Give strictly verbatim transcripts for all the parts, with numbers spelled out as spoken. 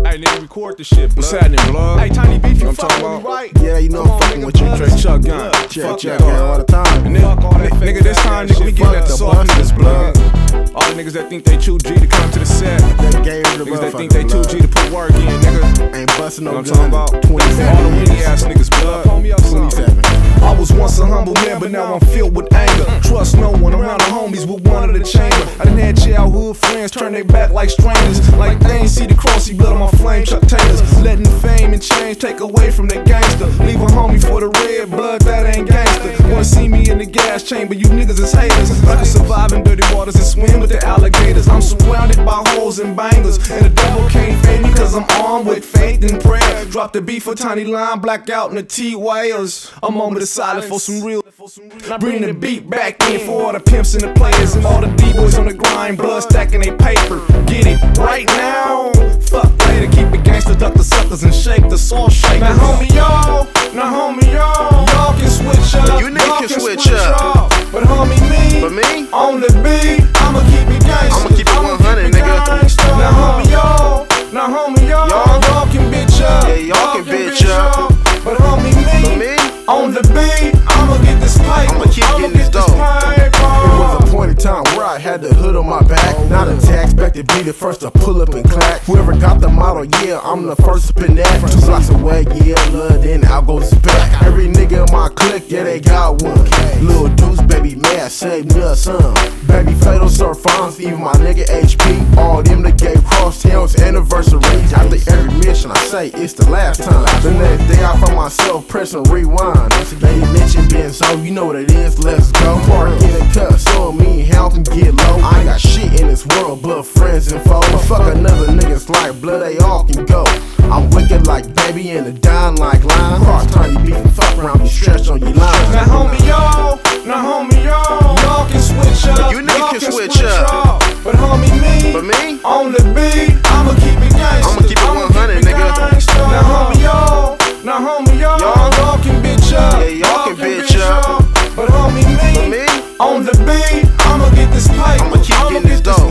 Hey, nigga, record this shit, blood. What's happening, blood? Hey, Tiny Beef, you I'm fucking talking with me, about? right? Yeah, you know Come I'm on, fucking nigga, with you, blood. Trey Chuck Gun. Blood. Check, Fuck check, that. yeah, all the time. And then, Fuck all that nigga, fake this ass time, shit. nigga, we Fuck getting that the soft busters, niggas, blood. All the niggas that think they too G to come to the set. They gave it the Niggas that think they too G to put work in, nigga. Ain't busting no I'm gun. talking about twenty-seven all the weenie ass niggas, blood. twenty-seven. I was once a humble man, but now I'm filled with anger. Trust no one around the homies with one of the chamber. I done had childhood friends turn their back like strangers. Like they ain't see the crossy blood on my flame, Chuck Taylors. Letting fame and change take away from that gangster. Leave a homie for the red blood, that ain't gangster. Wanna see me in the gas chamber, you niggas is haters. I can survive in dirty waters and swim with the alligators. I'm surrounded by hoes and bangers, and the devil can't fade me cause I'm armed with faith and prayer. Drop the beat for Tiny Line, black out in the T-Wires. A moment of silence for some real. Now bring the beat back in for all the pimps and the players and all the D-boys on the grind, blood stacking they paper. Get it right now. Fuck later, keep it gangster, duck the suckers and shake the salt shaker. Now homie y'all, now homie y'all, y'all can switch up. You niggas can switch up. But homie me, But me, on the beat, I'ma keep it gangster. I'ma keep it one hundred, nigga. Now homie y'all, now homie y'all, Y'all- y'all can bitch up. Yeah, y'all can bitch up. But homie me, but me, on the beat, I'ma get this pipe. I'ma keep getting this dough. It was a point in time where I had the hood on my back. Not a tax, expect to be the first to pull up and clack. Whoever got the model, yeah, I'm the first to pin that. Two blocks away, yeah, love, then I'll go to spec. Every nigga in my clique, yeah, they got one. Lil Deuce, baby, man, save me a son. Baby, Fatal, Sir Fonz, even my nigga H P. All them that gave Crosstowns anniversaries. After every mission, I say it's the last time. The next day, I find myself pressing rewind. They mention Benzo, you know what it is, let's go. Park in a cut, so me and Hal can get low. I ain't got shit in this world but friends and foes. Fuck another niggas like blood, they all can go. I'm wicked like baby and a dime like lime. Cross Tiny Beef and fuck around, be stretched on your line. Now homie y'all, now homie y'all, y'all can switch up. You niggas can switch up. But homie me, but me, on the beat, I'ma keep it gangsta. I'ma keep it one hundred, nigga. Now homie y'all, now homie y'all, y'all can bitch up. Yeah, y'all can bitch up. But homie me, but me, on the beat, I'ma get this pipe. I'ma keep getting this dough.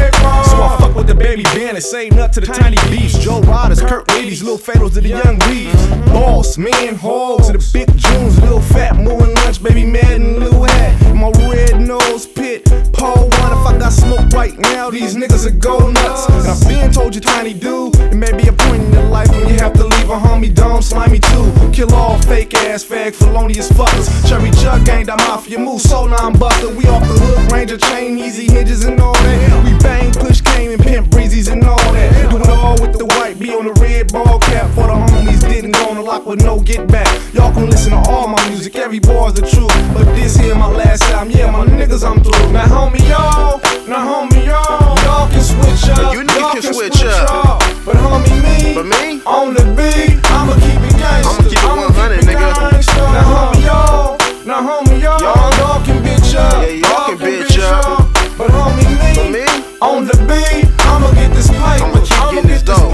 So I fuck with the baby band and say nut to the Tiny Beefs. Joe Riders, Kurt Ladies, Lil Fatals to the young Reeves. Boss, man, hogs to the big Junes, Lil Fat, Moo and Lunch, Baby Madden, Lil Hat. My red nose pit, Paul One. If I got smoke right now, these niggas are go nuts. And I've been told you, Tiny Dude, it may be a point in your life when you have to leave a homie dumb, slimy too. Kill all fake ass fag, felonious fuckers. Cherry Chuck gang, that mafia move, so nine buster. We off the hook, Ranger chain, easy hinges and all that. We bang, push cane and pimp breezies and all that. Do it all with the white, be on the red ball cap. For the homies didn't go on the lock with no get back. Y'all can listen to all my music, every bar's the truth. But this here my last time, yeah, my niggas I'm through. Now homie y'all, now homie y'all, y'all can switch up. You niggas y'all can switch up. But homie me, but me, on the beat, I'ma keep it gangsta. I'ma keep it one hundred, nigga. Now homie y'all, now homie y'all, y'all can bitch up. Yeah, y'all can bitch up. But homie me, but me, on the beat, I'ma get this pipe. I'ma keep getting this dough.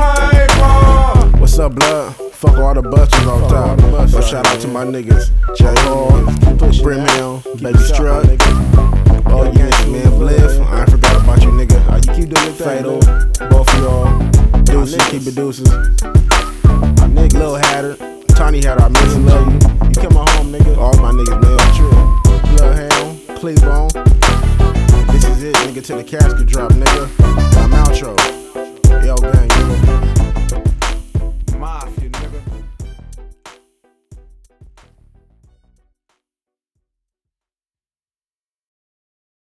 What's up, blood? Fuck all the busters off top. So shout out to my niggas, J Hall, Brimhill, Baby Strut, all you niggas, man, Bliff. I ain't forgot about you, nigga. Uh, you keep doing it, Fatal, both of y'all. Deuces, keep it deuces. Lil Hatter, Tiny Hatter, I miss and love you. You come home, nigga. All my niggas, man, true. Bloodhound, Cleavebone. This is it, nigga, till the casket drop, nigga. I'm outro. Yo, gang, you